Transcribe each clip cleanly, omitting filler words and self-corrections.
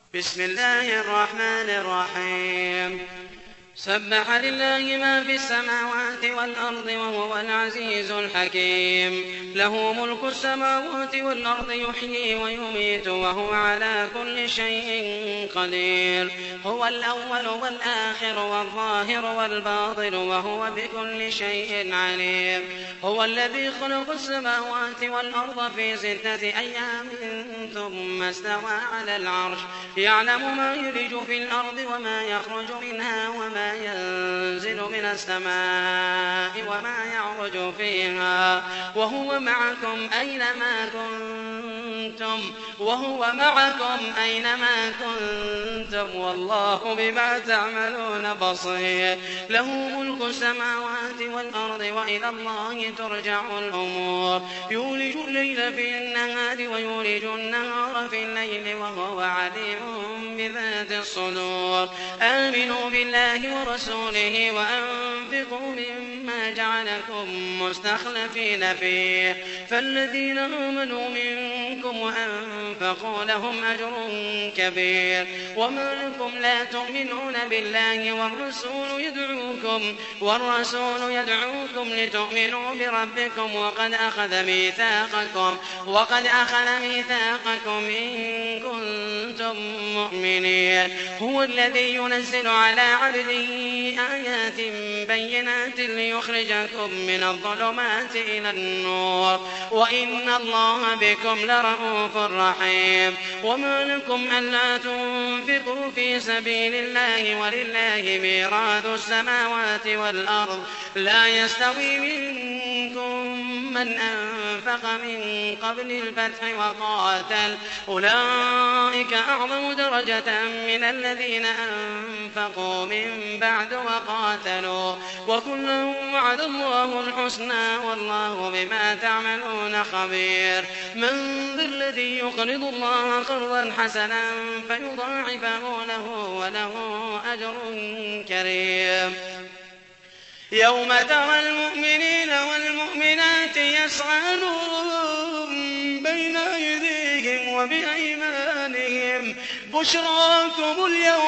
بسم الله الرحمن الرحيم. سبح لله ما في السماوات والأرض وهو العزيز الحكيم. له ملك السماوات والأرض يحيي ويميت وهو على كل شيء قدير. هو الأول والآخر والظاهر والباطن وهو بكل شيء عليم. هو الذي خلق السماوات والأرض في 6 أيام ثم استوى على العرش يعلم ما يلج في الأرض وما يخرج منها وما ينزل من السماء وما يعرج فيها وهو معكم أينما كنتم والله بما تعملون بصير. له ملك السماوات والأرض وإلى الله ترجع الأمور. يولج الليل في النهار ويولج النهار في الليل وهو عليم بذات الصدور. آمنوا بالله ورسوله وأنفقوا مما جعلكم مستخلفين فيه فالذين آمنوا منكم وأنفقوا لهم أجر كبير. وما لكم لا تؤمنون بالله والرسول يدعوكم لتؤمنوا بربكم وقد أخذ ميثاقكم إن كنتم مؤمنين. هو الذي ينزل على عبده آيات بينات ليخرجكم من الظلمات إلى النور وإن الله بكم لرءوف رحيم. وما لكم ألا تنفقوا في سبيل الله ولله ميراث السماوات والأرض لا يستوي منكم من أنفق من قبل الفتح وقاتل أولئك أعظم درجة من الذين أنفقوا من بعد وقاتلوا وكلا وعد الله الحسنى والله بما تعملون خبير. من ذا الذي يقرض الله قرضا حسنا فيضاعفه له وله أجر كريم. يوم ترى المؤمنين والمؤمنات يسعى نورهم بين أيديهم وبأيمانهم بشراكم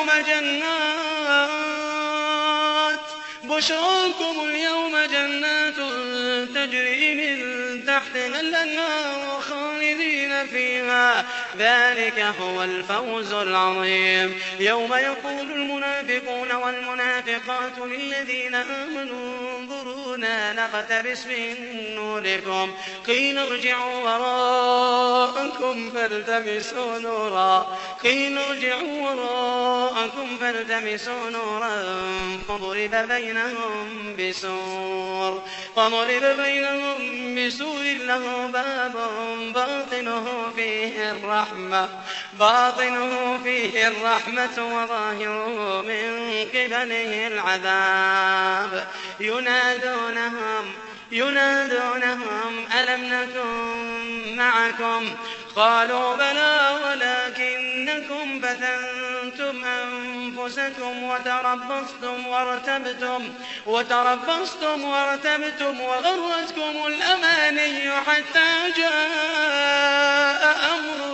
اليوم جنات تجري من تحتها الأنهار خالدين فيها ذلك هو الفوز العظيم. يوم يقول المنافقون والمنافقات للذين آمنوا انظرونا نقتبس من نوركم قيل ارجعوا وراءكم فالتمسوا نورا فضرب بينهم بسور له باب باطنه فيه الرحمة وظاهره من قبله العذاب. ينادونهم ألم نكن معكم قالوا بلى ولكنكم فتنتم أنفسكم وتربصتم وارتبتم وغرتكم الأماني حتى جاء أمر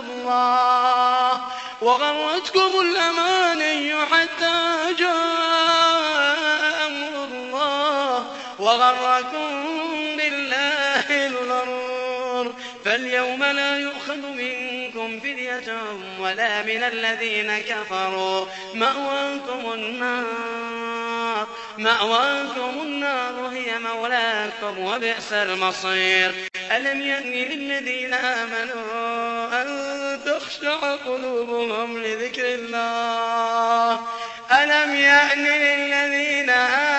الله وغركم بالله الغرور. فاليوم لا يؤخذ منكم فدية ولا من الذين كفروا مأواكم النار هي مولاكم وبئس المصير. ألم يأن للذين آمنوا أن تخشع قلوبهم لذكر الله ألم يأن للذين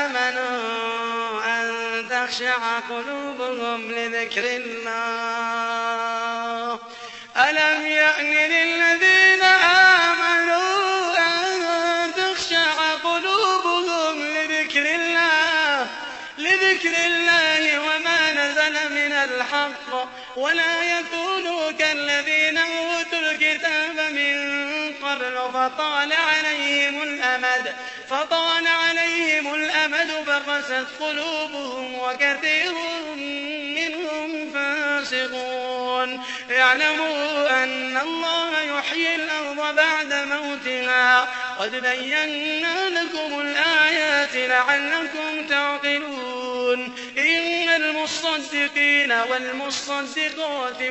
آمنوا أن تخشع قلوبهم لذكر الله وما نزل من الحق ولا يكونوا كالذين أوتوا الكتاب من قبل فطال عليهم الأمد فطال عليهم الأمد فقست قلوبهم وكثير منهم فاسقون اعلموا أن الله يحيي الأرض بعد موتها قد بينا لكم الآيات لعلكم تعقلون إن المصدقين والمصدقات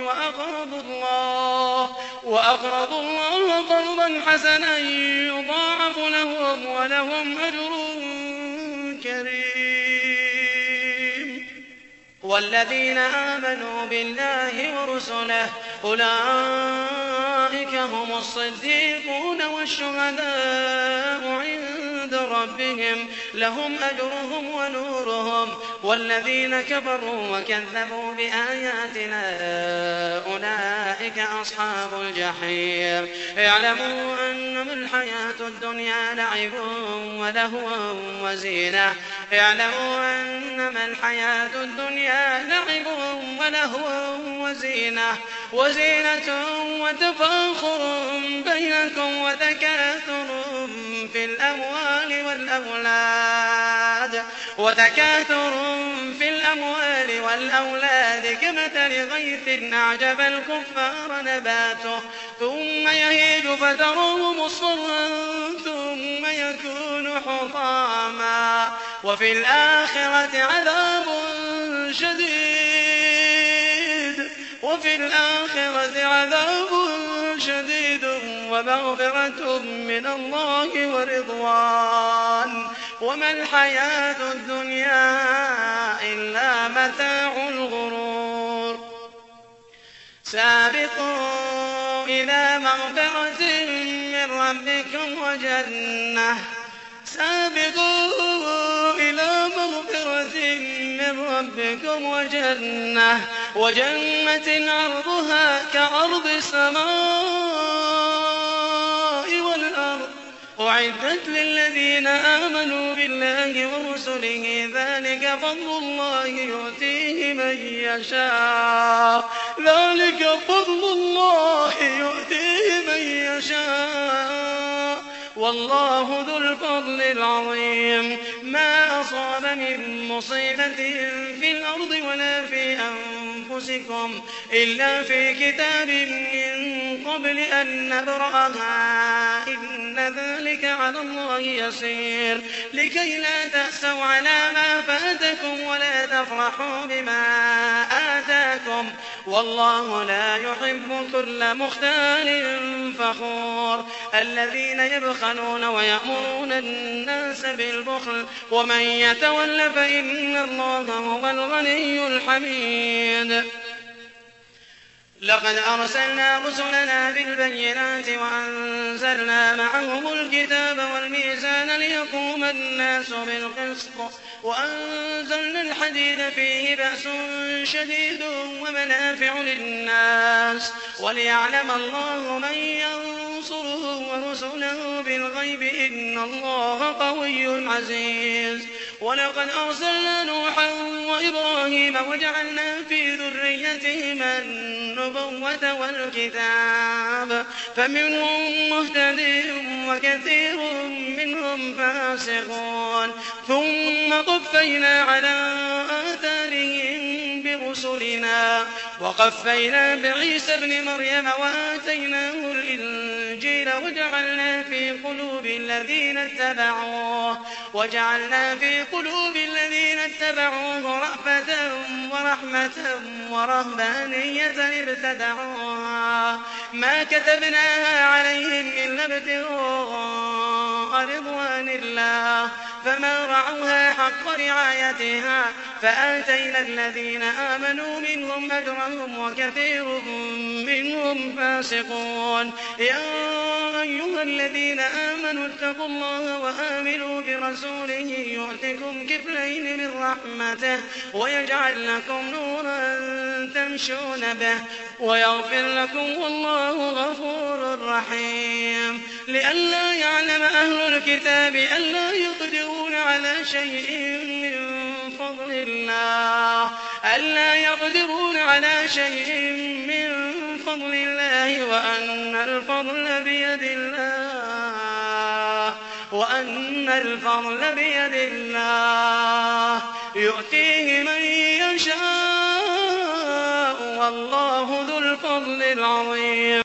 وأقرضوا الله قرضا حسنا يضاعف لهم ولهم أجر كريم والذين آمنوا بالله ورسله أولئك هم الصديقون والشهداء عند ربهم لهم أجرهم ونورهم والذين كفروا وكذبوا بآياتنا أولئك أصحاب الجحيم اعلموا أنما الحياة الدنيا لعب ولهو وزينة وتفاخر بينكم وتكاثر في الأموال والأولاد كمثل غيث أعجب الكفار نباته ثم يهيج فتراه مصفرا ثم يكون حطاما وفي الآخرة عذاب شديد ومغفرة من الله ورضوان وما الحياة الدنيا إلا متاع الغرور سابقوا إلى مغفرة من ربكم وجنة عرضها كعرض السماء والأرض أعدت للذين آمنوا بالله ورسله ذلك فضل الله يؤتيه من يشاء والله ذو الفضل العظيم ما أصاب من مصيبة في الأرض ولا في أنفسكم إلا في كتاب من قبل أن نبرأها إن ذلك على الله يسير لكي لا تأسوا على ما فاتكم ولا تفرحوا بما آتاكم والله لا يحب كل مختال فخور الذين يبخلون ويأمرون الناس بالبخل ومن يتول فإن الله هو الغني الحميد لقد أرسلنا رسلنا بالبينات وأنزلنا معهم الكتاب والميزان ليقوم الناس بالقسط وأنزلنا الحديد فيه بأس شديد ومنافع للناس وليعلم الله من ينصره ورسله بالغيب إن الله قوي عزيز ولقد أرسلنا نوحا وإبراهيم وجعلنا في ذريتهما النبوة والكتاب فمنهم مهتد وكثير منهم فاسقون ثم قفينا على آثارهم برسلنا وقفينا بعيسى ابن مريم وآتيناه الإنجيل وجعلنا في قلوب الذين اتبعوه رأفة ورحمة ورهبانية ابتدعوها ما كتبناها عليهم إلا ابتغاء رضوان الله فما رعوها حق رعايتها فآتينا الذين آمنوا منهم أجرهم وكثير منهم فاسقون يا أيها الذين آمنوا اتقوا الله وآمنوا برسوله يؤتكم كفلين من رحمته ويجعل لكم نورا تمشون به ويغفر لكم والله غفور رحيم لئلا يعلم أهل الكتاب ألا يقدرون على شيء من فضل الله وأن الفضل بيد الله وأن الفضل بيد الله يؤتيه من يشاء والله ذو الفضل العظيم.